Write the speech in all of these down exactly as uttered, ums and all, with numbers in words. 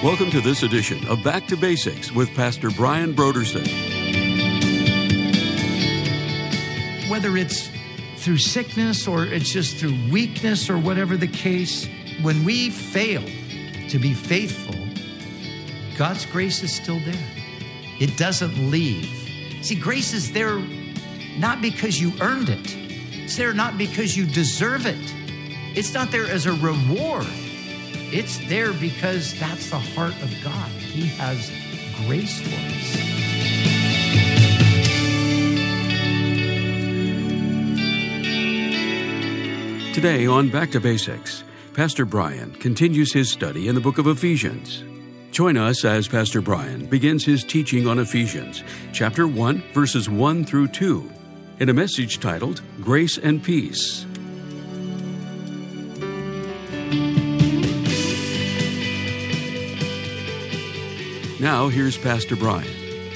Welcome to this edition of Back to Basics with Pastor Brian Brodersen. Whether it's through sickness or it's just through weakness or whatever the case, when we fail to be faithful, God's grace is still there. It doesn't leave. See, grace is there not because you earned it. It's there not because you deserve it. It's not there as a reward. It's there because that's the heart of God. He has grace for us. Today on Back to Basics, Pastor Brian continues his study in the book of Ephesians. Join us as Pastor Brian begins his teaching on Ephesians, chapter one, verses one through two, in a message titled, Grace and Peace. Now, here's Pastor Brian.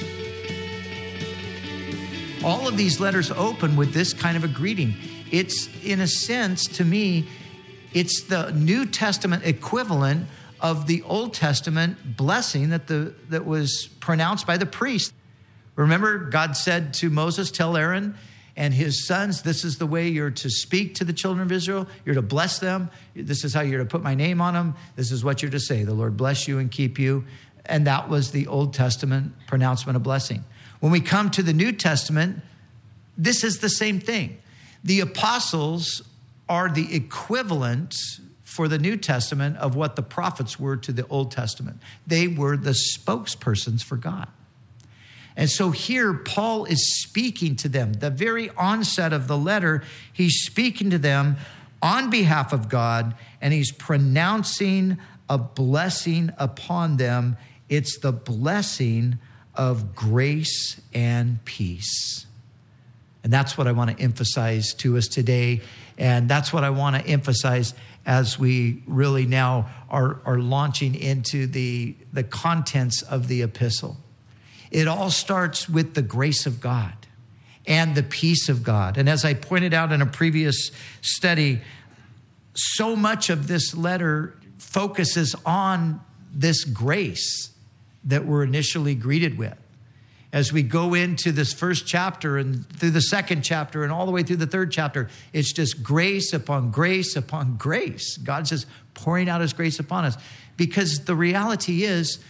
All of these letters open with this kind of a greeting. It's, in a sense, to me, it's the New Testament equivalent of the Old Testament blessing that the that was pronounced by the priest. Remember, God said to Moses, tell Aaron and his sons, this is the way you're to speak to the children of Israel. You're to bless them. This is how you're to put my name on them. This is what you're to say. The Lord bless you and keep you. And that was the Old Testament pronouncement of blessing. When we come to the New Testament, this is the same thing. The apostles are the equivalent for the New Testament of what the prophets were to the Old Testament. They were the spokespersons for God. And so here, Paul is speaking to them. The very onset of the letter, he's speaking to them on behalf of God, and he's pronouncing a blessing upon them. It's the blessing of grace and peace. And that's what I want to emphasize to us today. And that's what I want to emphasize as we really now are, are launching into the, the contents of the epistle. It all starts with the grace of God and the peace of God. And as I pointed out in a previous study, so much of this letter focuses on this grace that we're initially greeted with. As we go into this first chapter and through the second chapter and all the way through the third chapter, it's just grace upon grace upon grace. God's just pouring out his grace upon us. Because the reality is,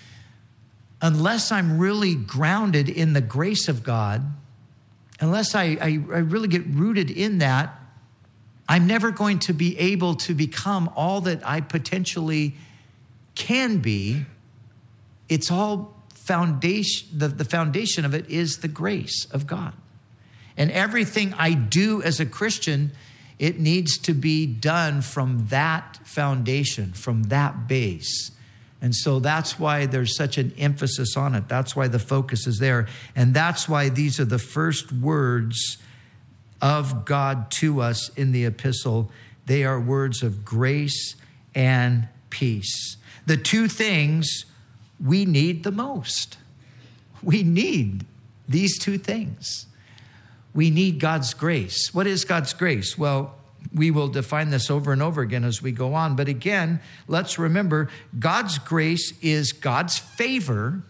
unless I'm really grounded in the grace of God, unless I, I, I really get rooted in that, I'm never going to be able to become all that I potentially can be. It's all foundation, the, the foundation of it is the grace of God. And everything I do as a Christian, it needs to be done from that foundation, from that base. And so that's why there's such an emphasis on it. That's why the focus is there. And that's why these are the first words of God to us in the epistle. They are words of grace and peace. The two things we need the most. We need these two things. We need God's grace. What is God's grace? Well, we will define this over and over again as we go on. But again, let's remember, God's grace is God's favor,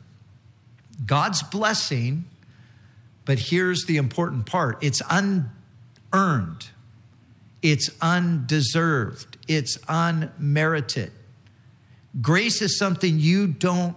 God's blessing. But here's the important part. It's unearned. It's undeserved. It's unmerited. Grace is something you don't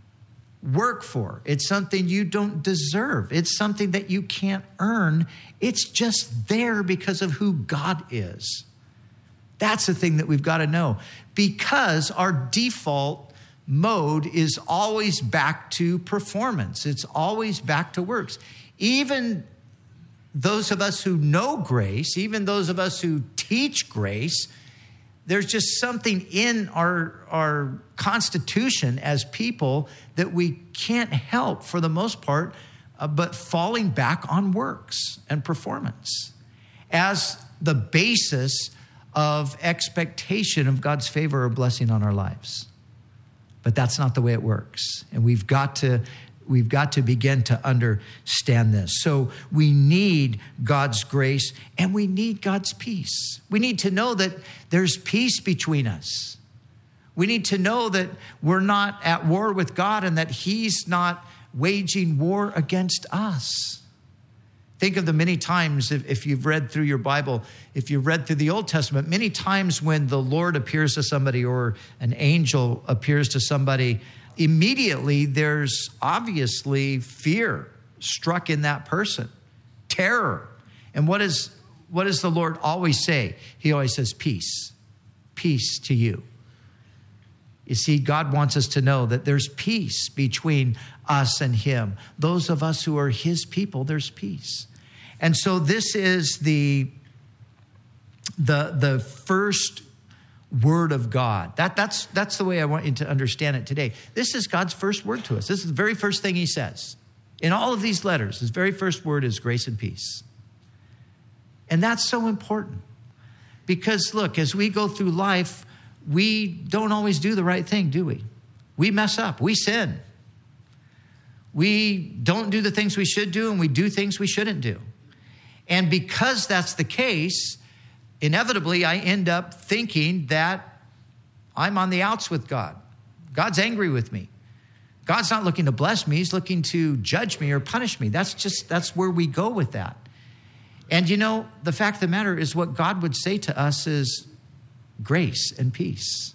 work for. It's something you don't deserve. It's something that you can't earn. It's just there because of who God is. That's the thing that we've got to know. Because our default mode is always back to performance. It's always back to works. Even those of us who know grace, even those of us who teach grace, there's just something in our, our constitution as people that we can't help for the most part, uh, but falling back on works and performance as the basis of expectation of God's favor or blessing on our lives. But that's not the way it works. And we've got to We've got to begin to understand this. So we need God's grace and we need God's peace. We need to know that there's peace between us. We need to know that we're not at war with God and that he's not waging war against us. Think of the many times, if, if you've read through your Bible, if you've read through the Old Testament, many times when the Lord appears to somebody or an angel appears to somebody, immediately there's obviously fear struck in that person, terror. And what is, what does the Lord always say? He always says, peace, peace to you. You see, God wants us to know that there's peace between us and him. Those of us who are his people, there's peace. And so this is the, the, the first word of God. That, that's, that's the way I want you to understand it today. This is God's first word to us. This is the very first thing he says. In all of these letters, his very first word is grace and peace. And that's so important. Because look, as we go through life, we don't always do the right thing, do we? We mess up. We sin. We don't do the things we should do, and we do things we shouldn't do. And because that's the case, inevitably I end up thinking that I'm on the outs with God. God's angry with me. God's not looking to bless me. He's looking to judge me or punish me. That's just, that's where we go with that. And you know, the fact of the matter is what God would say to us is grace and peace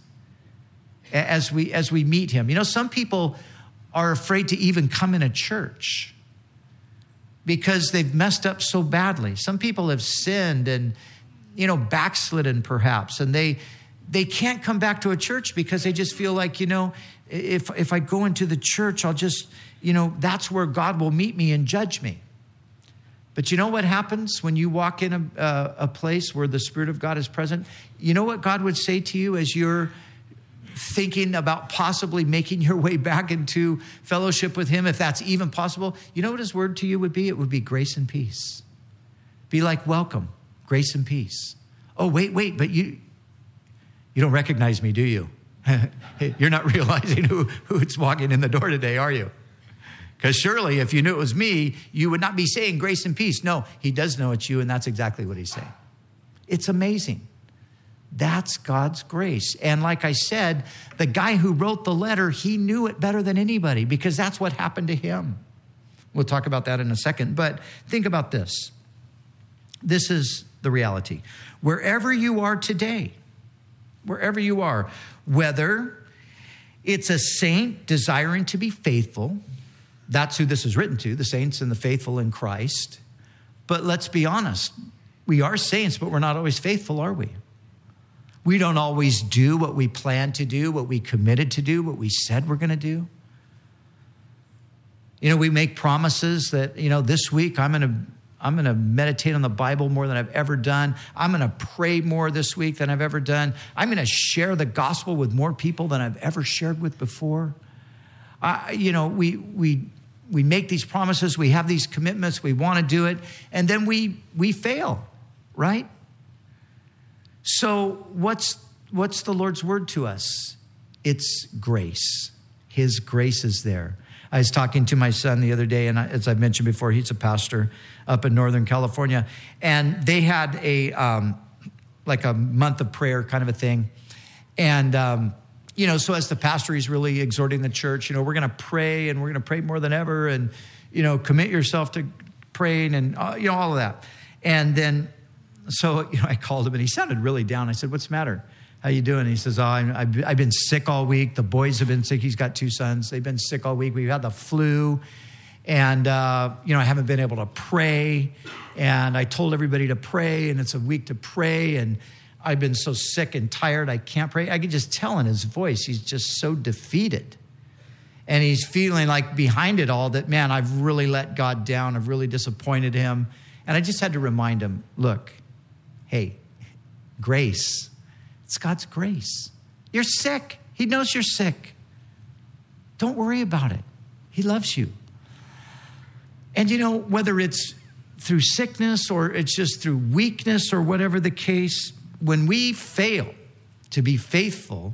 as we, as we meet him. You know, some people are afraid to even come in a church because they've messed up so badly. Some people have sinned and, you know, backslidden perhaps, and they they can't come back to a church because they just feel like, you know, if if I go into the church, I'll just, you know, that's where God will meet me and judge me. But you know what happens when you walk in a, uh, a place where the Spirit of God is present? You know what God would say to you as you're thinking about possibly making your way back into fellowship with him, if that's even possible? You know what his word to you would be? It would be grace and peace. Be like, welcome, grace and peace. Oh, wait, wait, but you you don't recognize me, do you? You're not realizing who, who's walking in the door today, are you? Because surely if you knew it was me, you would not be saying grace and peace. No, he does know it's you, and that's exactly what he's saying. It's amazing. That's God's grace. And like I said, the guy who wrote the letter, he knew it better than anybody because that's what happened to him. We'll talk about that in a second, but think about this. This is the reality. Wherever you are today, wherever you are, whether it's a saint desiring to be faithful, that's who this is written to, the saints and the faithful in Christ. But let's be honest, we are saints, but we're not always faithful, are we? We don't always do what we planned to do, what we committed to do, what we said we're going to do. You know, we make promises that, you know, this week I'm going to I'm going to meditate on the Bible more than I've ever done. I'm going to pray more this week than I've ever done. I'm going to share the gospel with more people than I've ever shared with before. Uh, you know, we we we make these promises, we have these commitments, we want to do it, and then we we fail, right? So what's what's the Lord's word to us? It's grace. His grace is there. I was talking to my son the other day, and I, as I mentioned before, he's a pastor up in Northern California, and they had a um, like a month of prayer kind of a thing, and um, you know, so as the pastor, he's really exhorting the church. You know, we're going to pray, and we're going to pray more than ever, and you know, commit yourself to praying, and uh, you know, all of that. And then, so you know, I called him, and he sounded really down. I said, "What's the matter? How you doing?" And he says, "Oh, I've, I've been sick all week. The boys have been sick. He's got two sons. They've been sick all week. We've had the flu. And, uh, you know, I haven't been able to pray. And I told everybody to pray. And it's a week to pray. And I've been so sick and tired. I can't pray." I could just tell in his voice, he's just so defeated. And he's feeling like behind it all that, man, I've really let God down. I've really disappointed him. And I just had to remind him, look, hey, grace. It's God's grace. You're sick. He knows you're sick. Don't worry about it. He loves you. And you know, whether it's through sickness or it's just through weakness or whatever the case, when we fail to be faithful,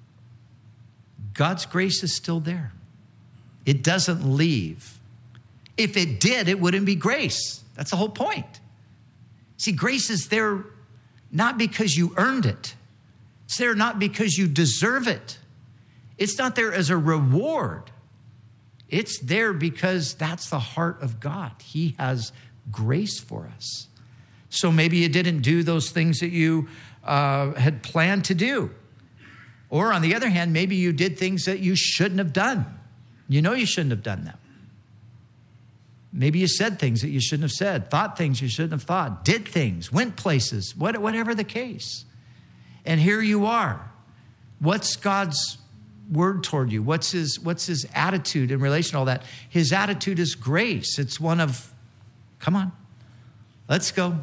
God's grace is still there. It doesn't leave. If it did, it wouldn't be grace. That's the whole point. See, grace is there not because you earned it. It's there not because you deserve it. It's not there as a reward. It's there because that's the heart of God. He has grace for us. So maybe you didn't do those things that you uh, had planned to do. Or on the other hand, maybe you did things that you shouldn't have done. You know you shouldn't have done them. Maybe you said things that you shouldn't have said, thought things you shouldn't have thought, did things, went places, what, whatever the case. And here you are. What's God's word toward you? What's his, what's his attitude in relation to all that? His attitude is grace. It's one of, come on, let's go.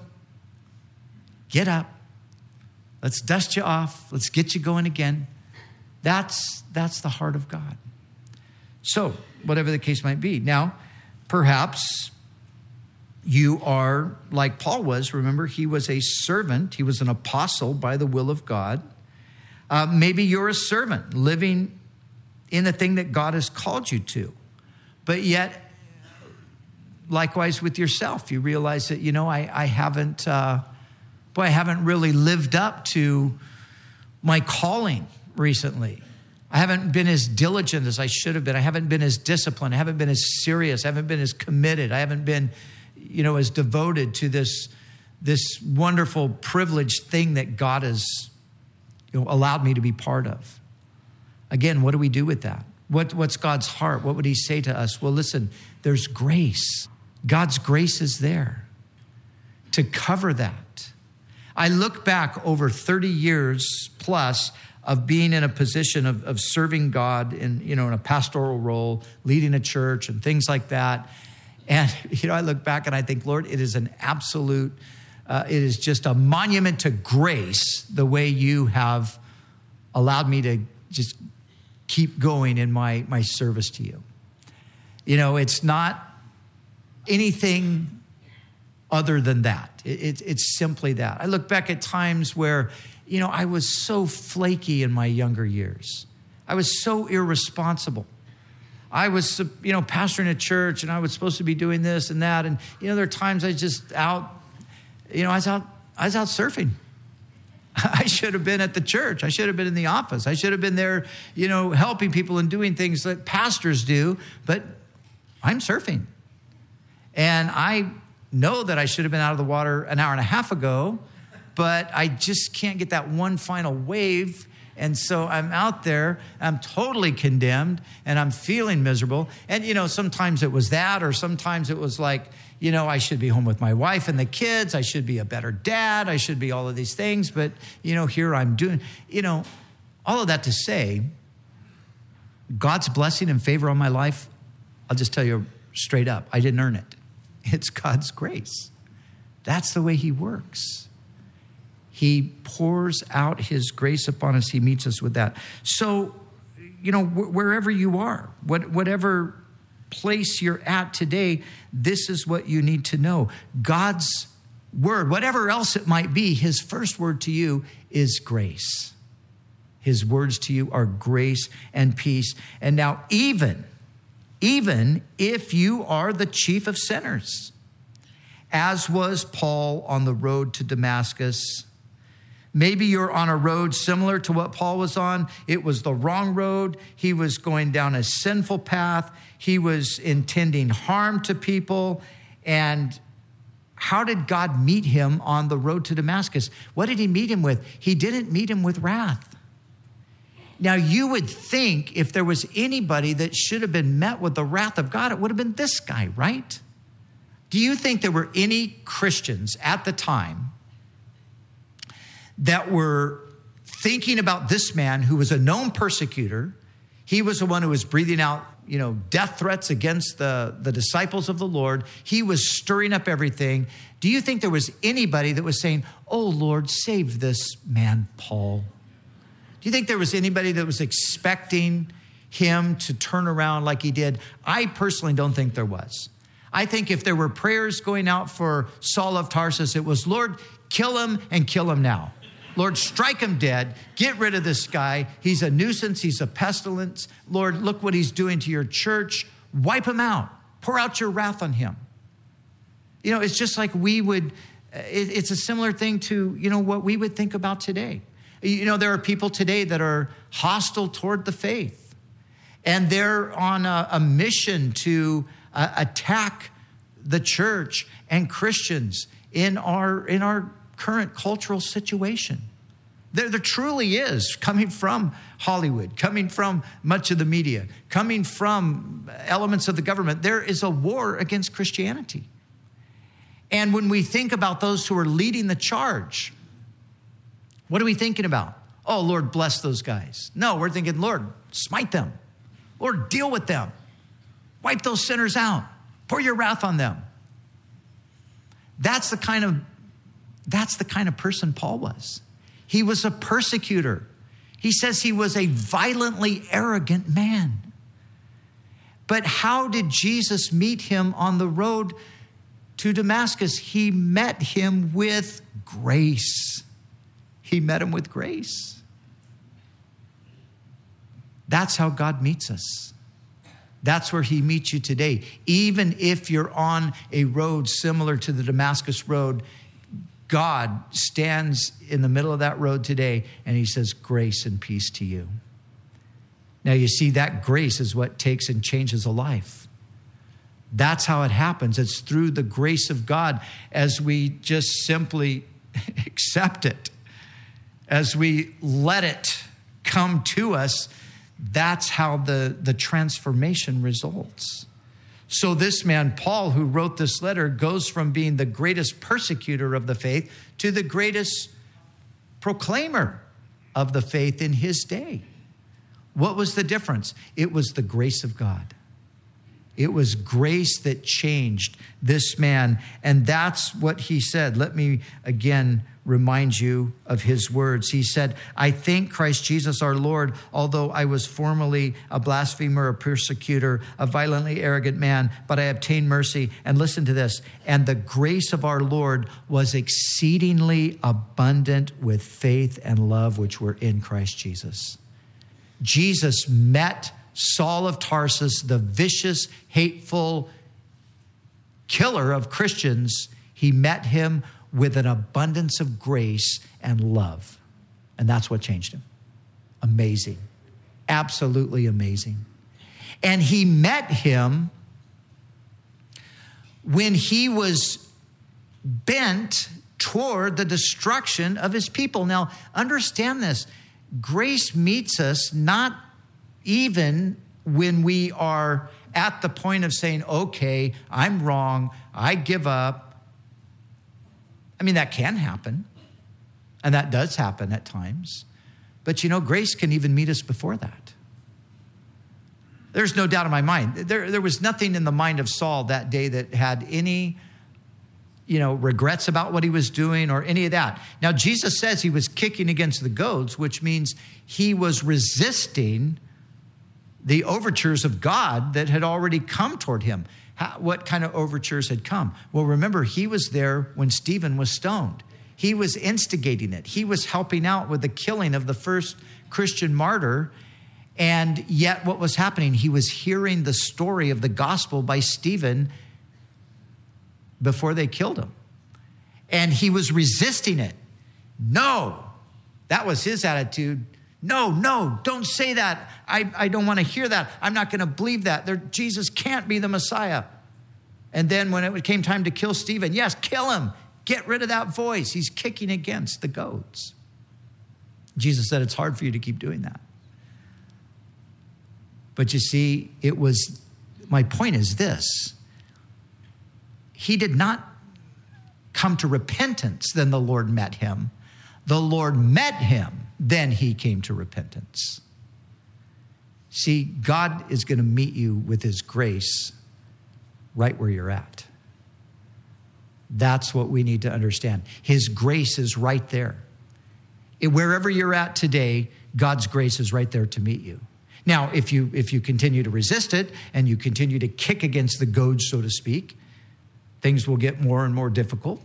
Get up. Let's dust you off. Let's get you going again. That's, that's the heart of God. So, whatever the case might be. Now, perhaps you are like Paul was. Remember, he was a servant. He was an apostle by the will of God. Uh, maybe you're a servant living in the thing that God has called you to. But yet, likewise with yourself, you realize that, you know, I, I haven't, uh, boy, I haven't really lived up to my calling recently. I haven't been as diligent as I should have been. I haven't been as disciplined. I haven't been as serious. I haven't been as committed. I haven't been, you know, as devoted to this, this wonderful privileged thing that God has, you know, allowed me to be part of. Again, what do we do with that? What, what's God's heart? What would he say to us? Well, listen, there's grace. God's grace is there to cover that. I look back over thirty years plus of being in a position of, of serving God in, you know, in a pastoral role, leading a church and things like that. And, you know, I look back and I think, Lord, it is an absolute, uh, it is just a monument to grace, the way you have allowed me to just keep going in my, my service to you. You know, it's not anything other than that. It, it, it's simply that. I look back at times where, you know, I was so flaky in my younger years. I was so irresponsible. I was, you know, pastoring a church and I was supposed to be doing this and that. And, you know, there are times I just out, you know, I was out, I was out surfing. I should have been at the church. I should have been in the office. I should have been there, you know, helping people and doing things that pastors do. But I'm surfing. And I know that I should have been out of the water an hour and a half ago, but I just can't get that one final wave. And so I'm out there, I'm totally condemned, and I'm feeling miserable. And, you know, sometimes it was that, or sometimes it was like, you know, I should be home with my wife and the kids. I should be a better dad. I should be all of these things. But, you know, here I'm doing, you know, all of that to say, God's blessing and favor on my life, I'll just tell you straight up, I didn't earn it. It's God's grace. That's the way he works. He pours out his grace upon us. He meets us with that. So, you know, wh- wherever you are, what, whatever place you're at today, this is what you need to know. God's word, whatever else it might be, his first word to you is grace. His words to you are grace and peace. And now even, even if you are the chief of sinners, as was Paul on the road to Damascus. Maybe you're on a road similar to what Paul was on. It was the wrong road. He was going down a sinful path. He was intending harm to people. And how did God meet him on the road to Damascus? What did he meet him with? He didn't meet him with wrath. Now, you would think if there was anybody that should have been met with the wrath of God, it would have been this guy, right? Do you think there were any Christians at the time that were thinking about this man who was a known persecutor? He was the one who was breathing out, you know, death threats against the, the disciples of the Lord. He was stirring up everything. Do you think there was anybody that was saying, oh, Lord, save this man, Paul? Do you think there was anybody that was expecting him to turn around like he did? I personally don't think there was. I think if there were prayers going out for Saul of Tarsus, it was, Lord, kill him and kill him now. Lord, strike him dead. Get rid of this guy. He's a nuisance. He's a pestilence. Lord, look what he's doing to your church. Wipe him out. Pour out your wrath on him. You know, it's just like we would, it's a similar thing to, you know, what we would think about today. You know, there are people today that are hostile toward the faith. And they're on a, a mission to uh, attack the church and Christians in our, in our current cultural situation. There, there truly is, coming from Hollywood, coming from much of the media, coming from elements of the government, there is a war against Christianity. And when we think about those who are leading the charge, what are we thinking about? Oh, Lord, bless those guys. No, we're thinking, Lord, smite them. Lord, deal with them. Wipe those sinners out. Pour your wrath on them. That's the kind of, that's the kind of person Paul was. He was a persecutor. He says he was a violently arrogant man. But how did Jesus meet him on the road to Damascus? He met him with grace. He met him with grace. That's how God meets us. That's where he meets you today. Even if you're on a road similar to the Damascus road, God stands in the middle of that road today and he says, grace and peace to you. Now you see, that grace is what takes and changes a life. That's how it happens. It's through the grace of God as we just simply accept it, as we let it come to us. That's how the, the transformation results. So this man, Paul, who wrote this letter, goes from being the greatest persecutor of the faith to the greatest proclaimer of the faith in his day. What was the difference? It was the grace of God. It was grace that changed this man. And that's what he said. Let me again remind you of his words. He said, I thank Christ Jesus our Lord, although I was formerly a blasphemer, a persecutor, a violently arrogant man, but I obtained mercy. And listen to this. And the grace of our Lord was exceedingly abundant with faith and love, which were in Christ Jesus. Jesus met Saul of Tarsus, the vicious, hateful killer of Christians. He met him with an abundance of grace and love. And that's what changed him. Amazing. Absolutely amazing. And he met him when he was bent toward the destruction of his people. Now, understand this. Grace meets us not even when we are at the point of saying, okay, I'm wrong, I give up. I mean, that can happen, and that does happen at times. But you know, grace can even meet us before that. There's no doubt in my mind. There, there was nothing in the mind of Saul that day that had any, you know, regrets about what he was doing or any of that. Now, Jesus says he was kicking against the goads, which means he was resisting the overtures of God that had already come toward him. How, what kind of overtures had come? Well, remember, he was there when Stephen was stoned. He was instigating it. He was helping out with the killing of the first Christian martyr. And yet what was happening? He was hearing the story of the gospel by Stephen before they killed him. And he was resisting it. No, that was his attitude. No, no, don't say that. I, I don't want to hear that. I'm not going to believe that. There, Jesus can't be the Messiah. And then when it came time to kill Stephen, yes, kill him. Get rid of that voice. He's kicking against the goads. Jesus said, it's hard for you to keep doing that. But you see, it was, my point is this. He did not come to repentance, then the Lord met him. The Lord met him. Then he came to repentance. See, God is going to meet you with his grace right where you're at. That's what we need to understand. His grace is right there. It, wherever you're at today, God's grace is right there to meet you. Now, if you if you continue to resist it and you continue to kick against the goads, so to speak, things will get more and more difficult.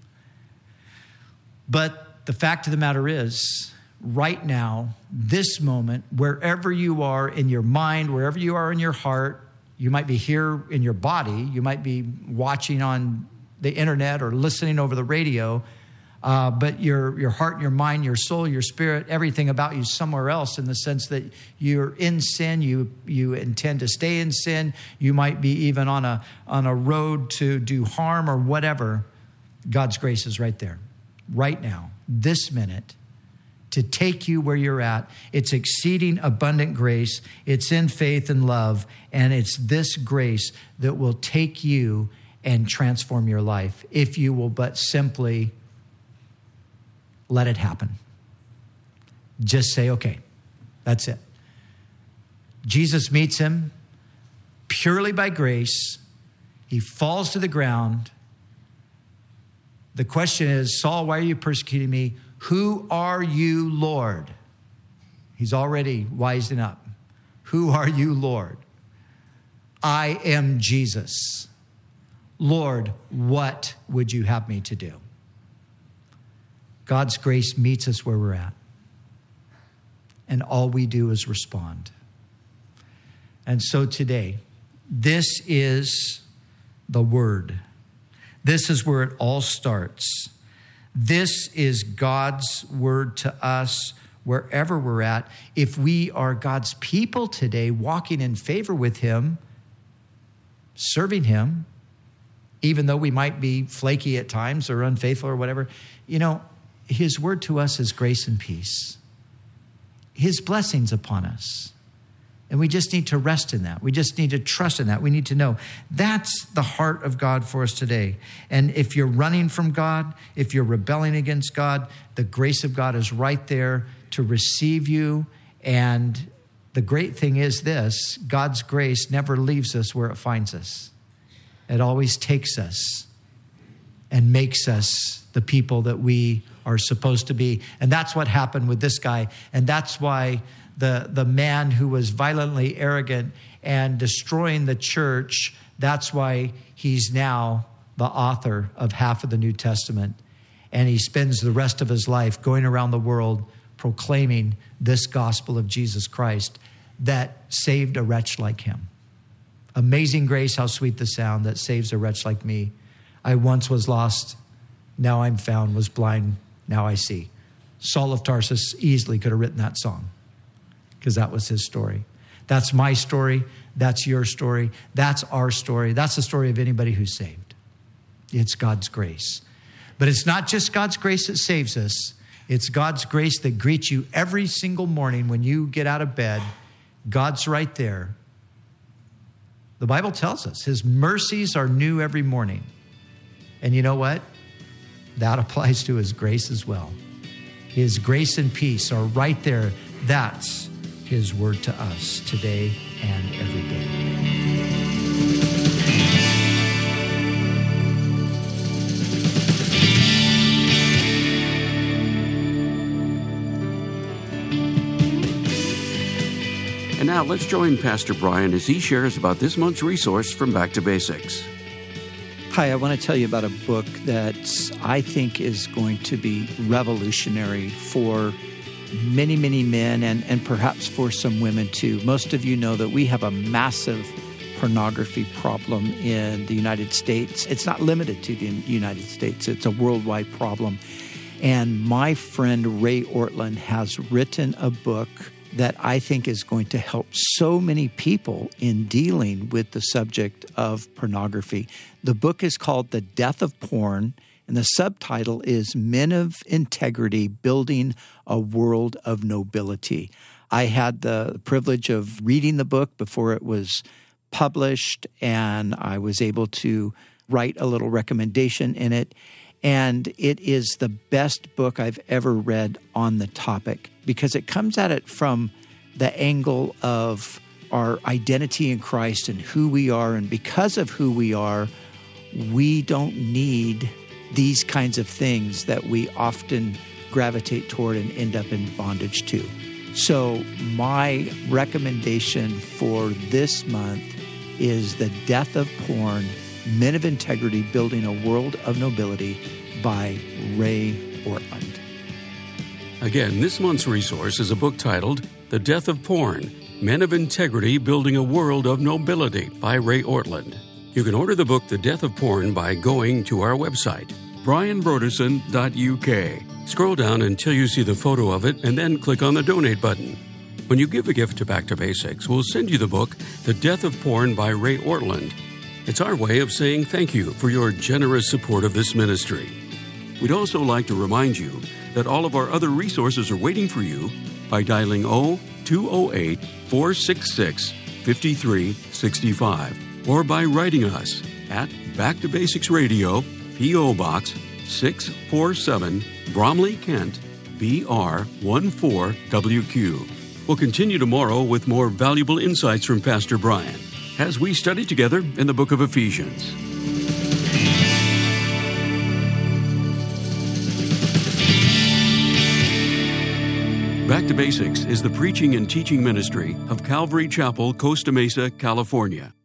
But the fact of the matter is, right now, this moment, wherever you are in your mind, wherever you are in your heart, you might be here in your body, you might be watching on the internet or listening over the radio. Uh, but your your heart, your mind, your soul, your spirit, everything about you somewhere else, in the sense that you're in sin, you you intend to stay in sin, you might be even on a on a road to do harm or whatever. God's grace is right there, right now, this minute, to take you where you're at. It's exceeding abundant grace. It's in faith and love. And it's this grace that will take you and transform your life if you will but simply let it happen. Just say, okay, that's it. Jesus meets him purely by grace. He falls to the ground. The question is, Saul, why are you persecuting me? Who are you, Lord? He's already wising up. Who are you, Lord? I am Jesus. Lord, what would you have me to do? God's grace meets us where we're at. And all we do is respond. And so today, this is the word. This is where it all starts. This is God's word to us wherever we're at. If we are God's people today, walking in favor with him, serving him, even though we might be flaky at times or unfaithful or whatever, you know, his word to us is grace and peace. His blessings upon us. And we just need to rest in that. We just need to trust in that. We need to know that's the heart of God for us today. And if you're running from God, if you're rebelling against God, the grace of God is right there to receive you. And the great thing is this: God's grace never leaves us where it finds us. It always takes us and makes us the people that we are supposed to be. And that's what happened with this guy. And that's why the, the man who was violently arrogant and destroying the church, that's why he's now the author of half of the New Testament. And he spends the rest of his life going around the world proclaiming this gospel of Jesus Christ that saved a wretch like him. Amazing grace, how sweet the sound that saves a wretch like me. I once was lost, now I'm found, was blind, now I see. Saul of Tarsus easily could have written that song because that was his story. That's my story. That's your story. That's our story. That's the story of anybody who's saved. It's God's grace. But it's not just God's grace that saves us. It's God's grace that greets you every single morning when you get out of bed. God's right there. The Bible tells us his mercies are new every morning. And you know what? That applies to his grace as well. His grace and peace are right there. That's his word to us today and every day. And now let's join Pastor Brian as he shares about this month's resource from Back to Basics. Hi, I want to tell you about a book that I think is going to be revolutionary for many, many men and, and perhaps for some women too. Most of you know that we have a massive pornography problem in the United States. It's not limited to the United States. It's a worldwide problem. And my friend Ray Ortlund has written a book that I think is going to help so many people in dealing with the subject of pornography. The book is called The Death of Porn, and the subtitle is Men of Integrity, Building a World of Nobility. I had the privilege of reading the book before it was published, and I was able to write a little recommendation in it. And it is the best book I've ever read on the topic because it comes at it from the angle of our identity in Christ and who we are. And because of who we are, we don't need these kinds of things that we often gravitate toward and end up in bondage to. So my recommendation for this month is The Death of Porn, Men of Integrity, Building a World of Nobility by Ray Ortlund. Again, this month's resource is a book titled The Death of Porn, Men of Integrity, Building a World of Nobility by Ray Ortlund. You can order the book The Death of Porn by going to our website, brian broderson dot u k. Scroll down until you see the photo of it and then click on the donate button. When you give a gift to Back to Basics, we'll send you the book, The Death of Porn by Ray Ortlund. It's our way of saying thank you for your generous support of this ministry. We'd also like to remind you that all of our other resources are waiting for you by dialing zero two zero eight, four six six, five three six five or by writing us at Back to Basics Radio, P O. Box six four seven, Bromley, Kent, B R one four W Q. We'll continue tomorrow with more valuable insights from Pastor Brian as we study together in the book of Ephesians. Back to Basics is the preaching and teaching ministry of Calvary Chapel, Costa Mesa, California.